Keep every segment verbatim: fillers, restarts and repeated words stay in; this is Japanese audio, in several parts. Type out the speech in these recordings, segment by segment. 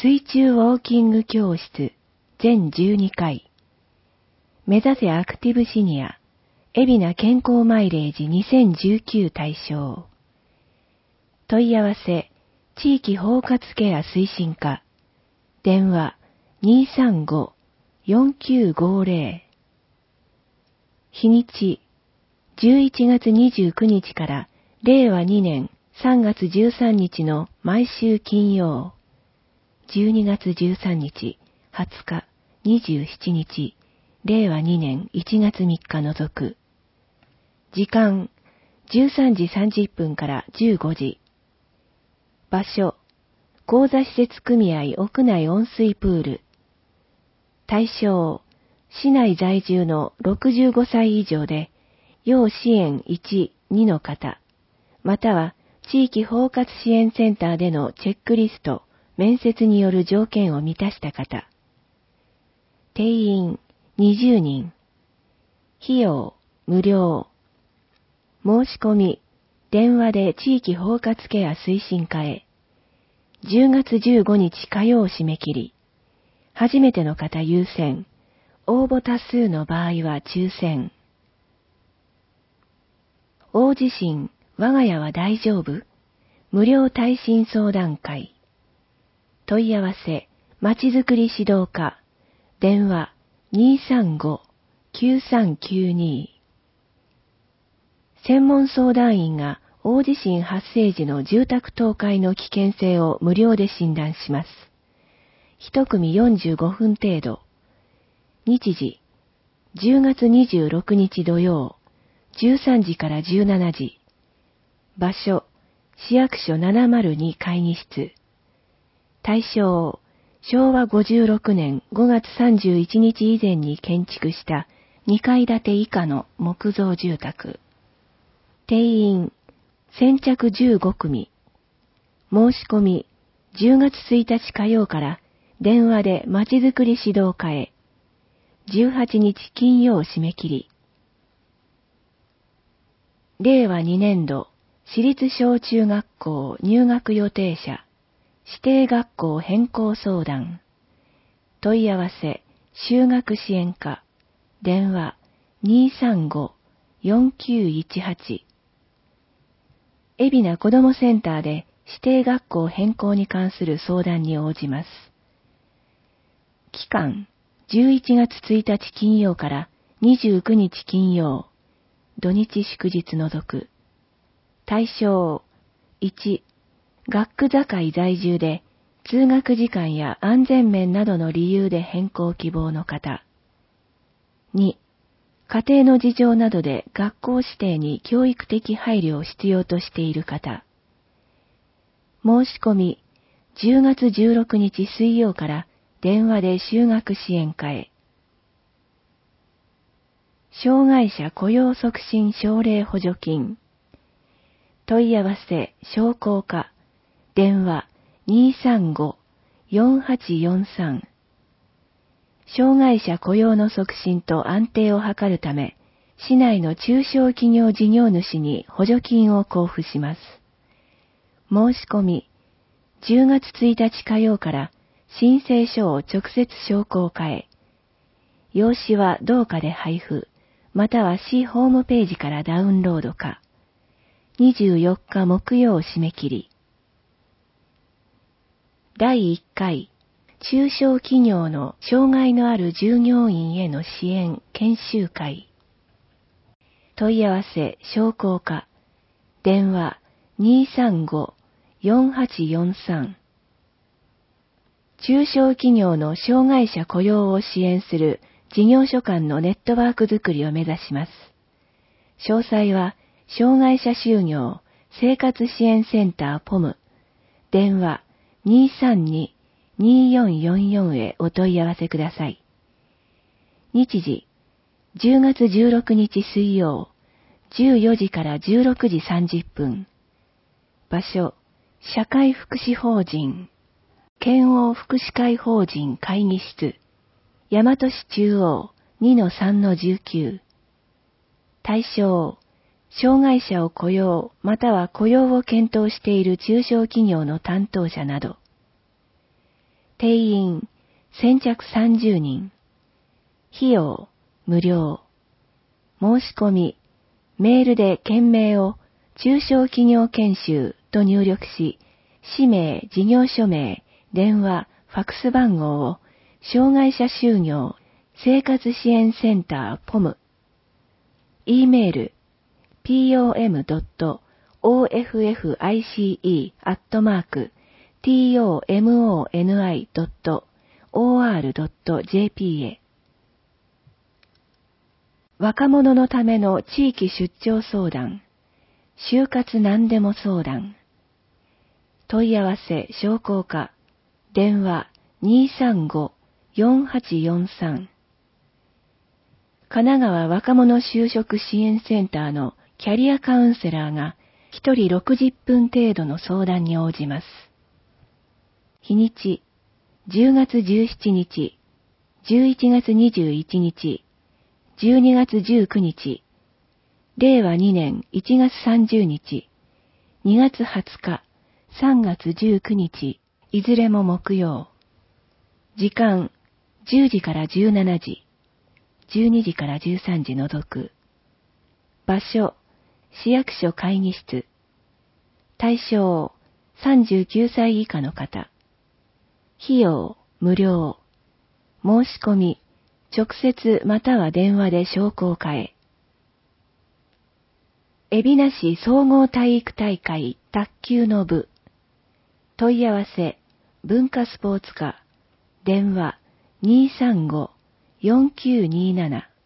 水中ウォーキング教室全じゅうにかい。目指せアクティブシニア、海老名健康マイレージにせんじゅうきゅう対象。問い合わせ、地域包括ケア推進課。電話 にーさんご よんきゅうごぜろ。日にち、じゅういちがつにじゅうくにちかられいわにねんさんがつじゅうさんにちの毎週金曜。じゅうにがつじゅうさんにち、はつか、にじゅうしちにち、れいわにねんいちがつみっか除く。時間、じゅうさんじさんじゅっぷんからじゅうごじ。場所、講座施設組合屋内温水プール。対象、市内在住のろくじゅうごさい以上で、要支援いち、にの方、または地域包括支援センターでのチェックリスト、面接による条件を満たした方。定員にじゅうにん。費用無料。申し込み、電話で地域包括ケア推進課へ。じゅうがつじゅうごにち火曜締め切り。初めての方優先。応募多数の場合は抽選。大地震、我が家は大丈夫？無料耐震相談会。問い合わせ、まちづくり指導課。電話 にーさんご きゅうさんきゅうに。専門相談員が大地震発生時の住宅倒壊の危険性を無料で診断します。一組よんじゅうごふん程度。日時、じゅうがつにじゅうろくにち土曜、じゅうさんじからじゅうしちじ。場所、市役所ななまるに会議室。対象、しょうわごじゅうろくねんごがつさんじゅういちにち以前に建築したにかい建て以下の木造住宅。定員、先着じゅうごくみ。申し込み、じゅうがつついたち火曜から電話でまちづくり指導課へ。じゅうはちにち金曜締め切り。れいわにねんど、私立小中学校入学予定者、指定学校変更相談。問い合わせ、就学支援課。電話 にーさんご よんきゅういちはち。海老名子どもセンターで指定学校変更に関する相談に応じます。期間、じゅういちがつついたち金曜からにじゅうくにち金曜、土日祝日除く。対象、いち、学区境在住で通学時間や安全面などの理由で変更希望の方。に、家庭の事情などで学校指定に教育的配慮を必要としている方。申し込み、じゅうがつじゅうろくにち水曜から電話で就学支援課へ。障害者雇用促進奨励補助金。問い合わせ、商工課。電話 にーさんご よんはちよんさん。障害者雇用の促進と安定を図るため、市内の中小企業事業主に補助金を交付します。申し込み、じゅうがつついたち火曜から申請書を直接商工課へ。用紙は同課で配布、または市ホームページからダウンロードか。にじゅうよっか木曜締め切り。だいいっかい、中小企業の障害のある従業員への支援研修会。問い合わせ、商工課。電話 にーさんご よんはちよんさん。中小企業の障害者雇用を支援する事業所間のネットワークづくりを目指します。詳細は、障害者就業生活支援センターポム。電話 にーさんに にーよんよんよん へお問い合わせください。日時、じゅうがつじゅうろくにち水曜、じゅうよじからじゅうろくじさんじゅっぷん。場所、社会福祉法人、県央福祉会法人会議室、大和市中央 にのさんのじゅうきゅう。対象、障害者を雇用または雇用を検討している中小企業の担当者など。 定員先着さんじゅうにん。費用無料。申し込み、メールで件名を中小企業研修と入力し、氏名、事業所名、電話、ファクス番号を障害者就業生活支援センター ポム、e メール ピーオーエムドットオーエフエフアイシーイー アットマーク トモニ ドットオーアール ドットジェーピー へ。若者のための地域出張相談、就活何でも相談。問い合わせ商工課、電話 にーさんご よんはちよんさん。神奈川若者就職支援センターのキャリアカウンセラーがひとりろくじゅっぷん程度の相談に応じます。日にち、じゅうがつじゅうしちにち、じゅういちがつにじゅういちにち、じゅうにがつじゅうくにち、れいわにねんいちがつさんじゅうにち、にがつはつか、さんがつじゅうくにち、いずれも木曜。時間、じゅうじからじゅうしちじ、じゅうにじからじゅうさんじ除く。場所、市役所会議室。対象、さんじゅうきゅうさい以下の方。費用、無料。申し込み、直接または電話で商工課へ。海老名市総合体育大会卓球の部。問い合わせ、文化スポーツ課。電話 にーさんご よんきゅうにーなな。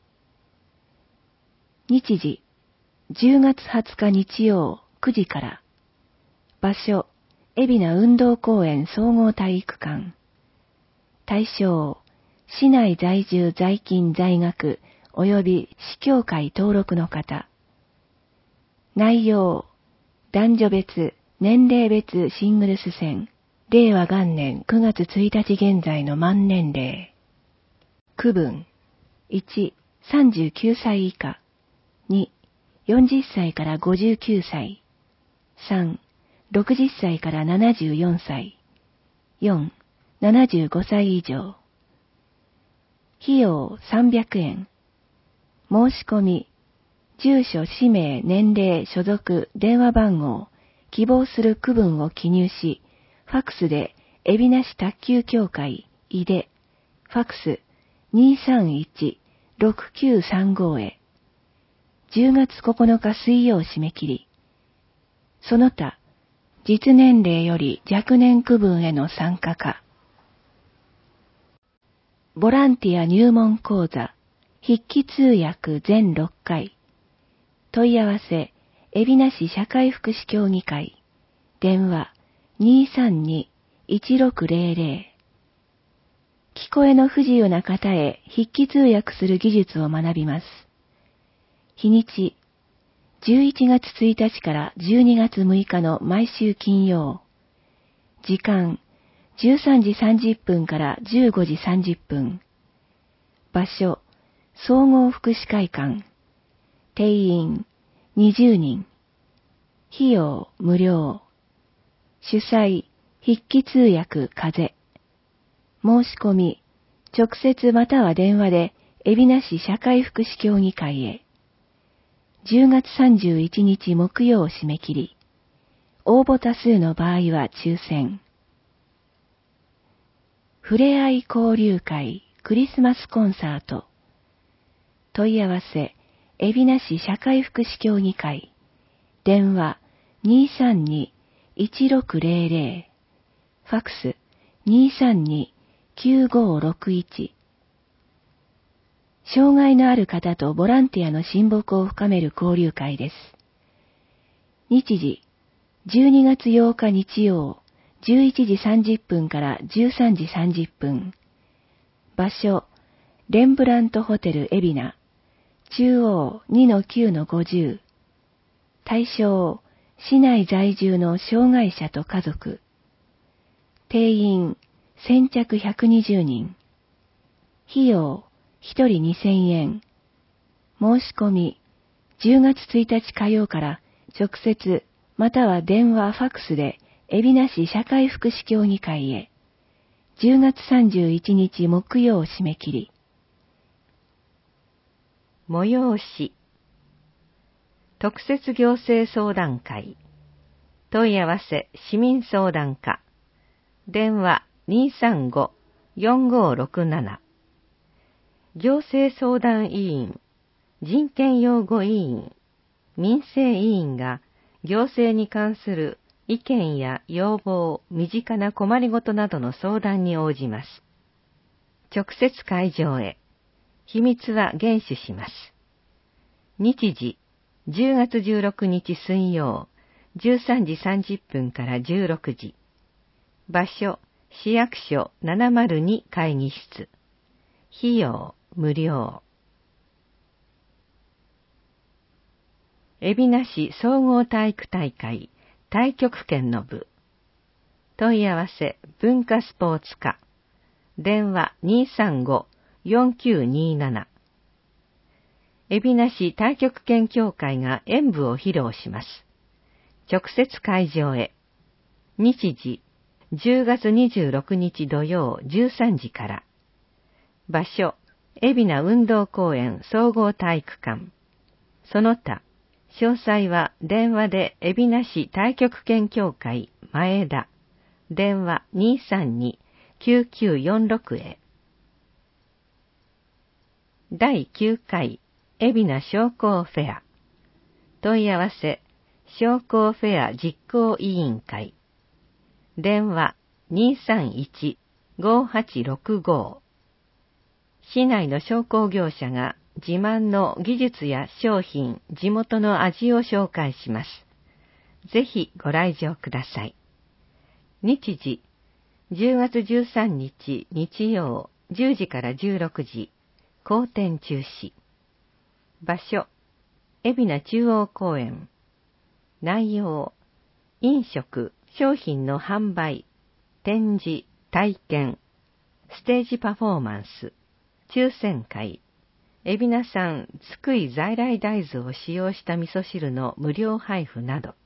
日時、じゅうがつはつか日曜くじから。場所、海老名運動公園総合体育館。対象、市内在住在勤在学及び市協会登録の方。内容、男女別、年齢別シングルス戦、令和元年くがつついたち現在の満年齢。区分、いち、さんじゅうきゅうさい以下、に、よんじゅっさいからごじゅうきゅうさい、さん、ろくじゅっさいからななじゅうよんさい、よん、ななじゅうごさい以上。費用さんびゃくえん。申し込み、住所、氏名、年齢、所属、電話番号、希望する区分を記入し、ファクスで、海老名市卓球協会、井出、ファクス にーさんいち ろくきゅうさんご へ。じゅうがつここのか水曜締め切り。その他、実年齢より若年区分への参加か。ボランティア入門講座、筆記通訳全ろっかい。問い合わせ、海老名市社会福祉協議会。電話 にーさんに いちろくぜろぜろ。聞こえの不自由な方へ筆記通訳する技術を学びます。日にち、じゅういちがつついたちからじゅうにがつむいかの毎週金曜。時間、じゅうさんじさんじゅっぷんからじゅうごじさんじゅっぷん。場所、総合福祉会館。定員、にじゅうにん。費用、無料。主催、筆記通訳風。申し込み、直接または電話で、海老名市社会福祉協議会へ。じゅうがつさんじゅういちにち木曜締め切り。応募多数の場合は抽選。ふれあい交流会クリスマスコンサート。問い合わせ、海老名市社会福祉協議会。電話 にーさんに いちろくぜろぜろ。ファクス にーさんに きゅうごろくいち。障害のある方とボランティアの親睦を深める交流会です。日時、じゅうにがつようか日曜、じゅういちじさんじゅっぷんからじゅうさんじさんじゅっぷん。場所、レンブラントホテル海老名。中央 にのきゅうのごじゅう。対象、市内在住の障害者と家族。定員、先着ひゃくにじゅうにん。費用、ひとりにせんえん。申し込み、じゅうがつついたち火曜から直接または電話ファクスで海老名市社会福祉協議会へ。 じゅうがつさんじゅういちにち木曜締め切り。 催し特設行政相談会問い合わせ市民相談課電話 にーさんご よんごろくなな 行政相談委員人権擁護委員民生委員が行政に関する意見や要望、身近な困りごとなどの相談に応じます。直接会場へ。秘密は厳守します。日時、じゅうがつじゅうろくにち水曜、じゅうさんじさんじゅっぷんからじゅうろくじ。場所、市役所ななまるに会議室。費用、無料。海老名市総合体育大会太極拳の部。問い合わせ文化スポーツ課。電話 にーさんご よんきゅうにーなな。海老名市太極拳協会が演舞を披露します。直接会場へ。日時じゅうがつにじゅうろくにち土曜じゅうさんじから。場所海老名運動公園総合体育館。その他詳細は電話で海老名市太極拳協会前田電話 にーさんに きゅうきゅうよんろく へ。だいきゅうかい海老名商工フェア問い合わせ商工フェア実行委員会電話 にーさんいち ごはちろくご。市内の商工業者が自慢の技術や商品、地元の味を紹介します。ぜひご来場ください。日時、じゅうがつじゅうさんにち日曜じゅうじからじゅうろくじ、公展中止。場所、海老名中央公園。内容、飲食、商品の販売、展示、体験、ステージパフォーマンス、抽選会、海老名産津久井在来大豆を使用した味噌汁の無料配布など。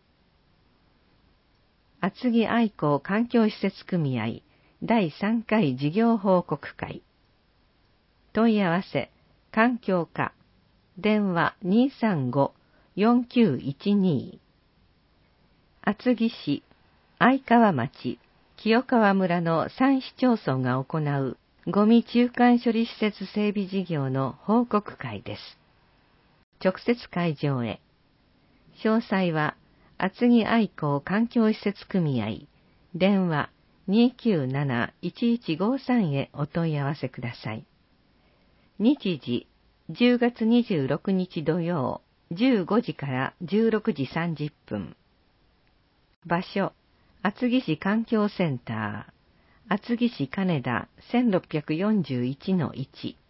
厚木愛好環境施設組合だいさんかい事業報告会。問い合わせ、環境課、電話 にーさんご よんきゅういちに。厚木市、愛川町、清川村のさん市町村が行うゴミ中間処理施設整備事業の報告会です。直接会場へ。詳細は、厚木愛好環境施設組合、電話 にーきゅうなな いちいちごさん へお問い合わせください。日時、じゅうがつにじゅうろくにち土曜、じゅうごじからじゅうろくじさんじゅっぷん。場所、厚木市環境センター。厚木市金田 せんろっぴゃくよんじゅういちのいち。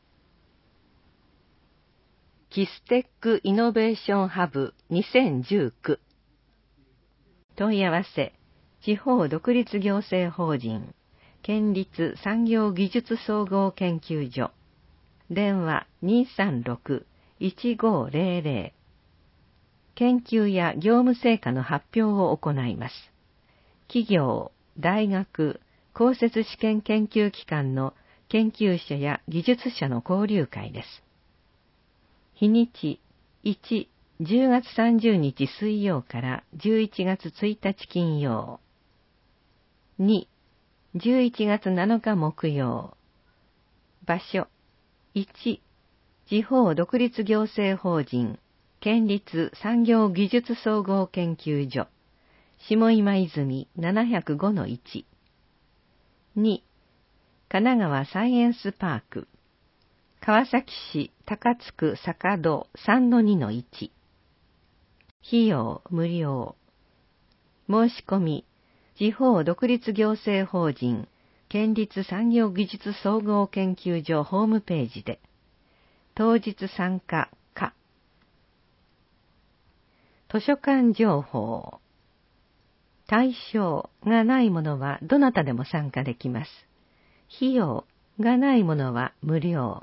キステックイノベーションハブにせんじゅうきゅう。問い合わせ、地方独立行政法人、県立産業技術総合研究所。電話 にーさんろく いちごぜろぜろ。研究や業務成果の発表を行います。企業、大学、公設試験研究機関の研究者や技術者の交流会です。日にちいち、じゅうがつさんじゅうにち水曜からじゅういちがつついたち金曜。に、じゅういちがつなのか木曜。場所いち、地方独立行政法人県立産業技術総合研究所下今泉ななぜろごのいち。に、神奈川サイエンスパーク、川崎市高津区坂戸 さんのにのいち。費用無料。申し込み、地方独立行政法人県立産業技術総合研究所ホームページで、当日参加か。図書館情報。対象がないものはどなたでも参加できます。費用がないものは無料。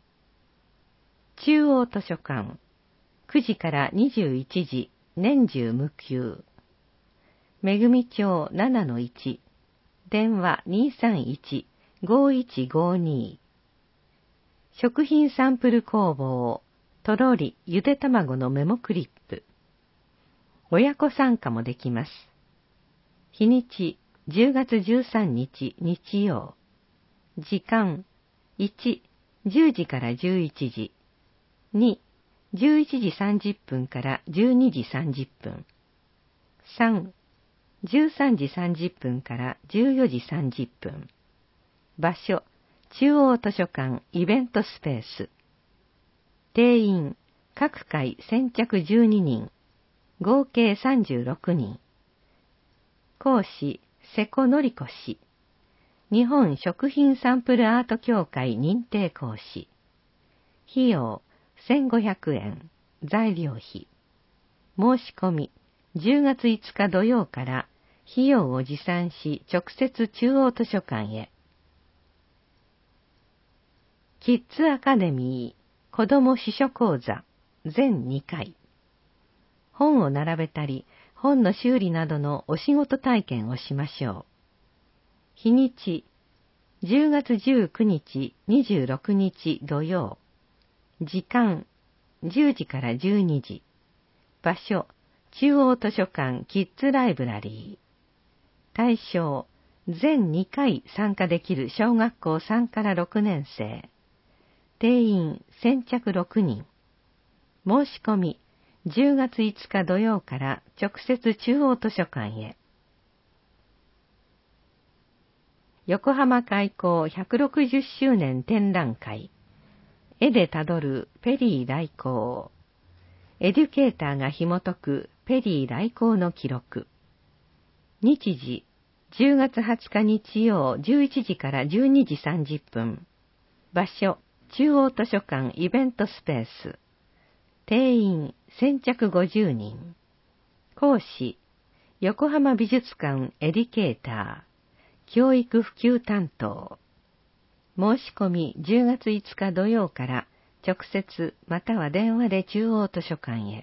中央図書館、くじからにじゅういちじ、年中無休。めぐみ町ななのいち、 電話 にーさんいち ごいちごに。食品サンプル工房、とろりゆで卵のメモクリップ。親子参加もできます。日にち、じゅうがつじゅうさんにち日曜。時間、いち、じゅうじからじゅういちじ。に、じゅういちじさんじゅっぷんからじゅうにじさんじゅっぷん。さん、じゅうさんじさんじゅっぷんからじゅうよじさんじゅっぷん。場所、中央図書館イベントスペース。定員、各回先着じゅうににん。合計さんじゅうろくにん。講師、瀬古典子氏。日本食品サンプルアート協会認定講師。費用、せんごひゃくえん。材料費。申し込み、じゅうがついつか土曜から費用を持参し直接中央図書館へ。キッズアカデミー子ども司書講座全にかい。本を並べたり、本の修理などのお仕事体験をしましょう。日にち、じゅうがつじゅうくにち、にじゅうろくにち土曜。時間、じゅうじからじゅうにじ。場所、中央図書館キッズライブラリー。対象、全にかい参加できる小学校さんからろくねん生。定員先着ろくにん。申し込み、じゅうがついつか土曜から直接中央図書館へ。横浜開港ひゃくろくじゅっしゅうねん展覧会。絵でたどるペリー来航。エデュケーターが紐解くペリー来航の記録。日時、じゅうがつはつか日曜じゅういちじからじゅうにじさんじゅっぷん。場所、中央図書館イベントスペース。定員先着ごじゅうにん。講師、横浜美術館エデュケーター、教育普及担当。申し込みじゅうがついつか土曜から直接または電話で中央図書館へ。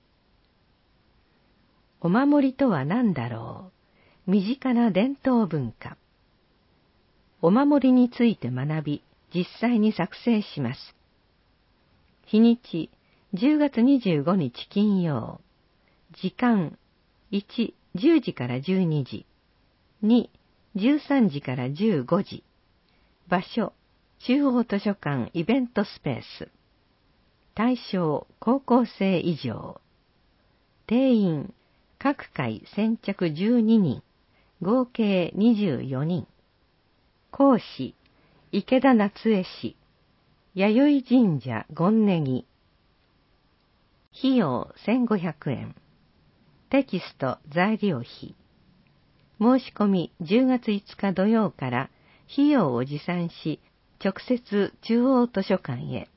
お守りとは何だろう。身近な伝統文化。お守りについて学び、実際に作成します。日にち、じゅうがつにじゅうごにち金曜。時間、いち、じゅうじからじゅうにじ。に、じゅうさんじからじゅうごじ。場所、中央図書館イベントスペース。対象、高校生以上。定員、各回先着じゅうににん。合計にじゅうよにん。講師、池田夏江氏。弥生神社権ネギ。費用せんごひゃくえん。テキスト材料費。申し込みじゅうがついつか土曜から費用を持参し、直接中央図書館へ。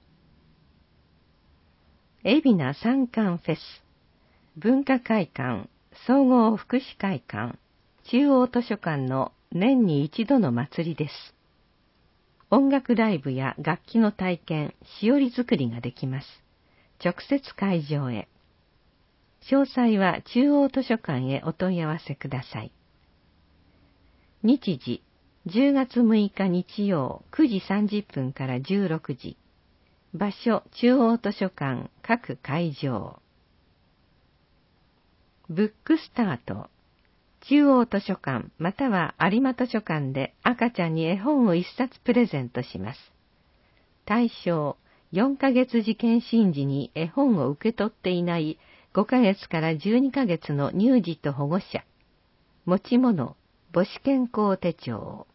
海老名三館フェス。文化会館、総合福祉会館、中央図書館の年に一度の祭りです。音楽ライブや楽器の体験、しおり作りができます。直接会場へ。詳細は中央図書館へお問い合わせください。日時、じゅうがつむいか日曜くじさんじゅっぷんからじゅうろくじ。場所、中央図書館各会場。ブックスタート。中央図書館または有馬図書館で赤ちゃんに絵本を一冊プレゼントします。対象、よんかげつ時検診時に絵本を受け取っていないごかげつからじゅうにかげつの乳児と保護者。持ち物、母子健康手帳。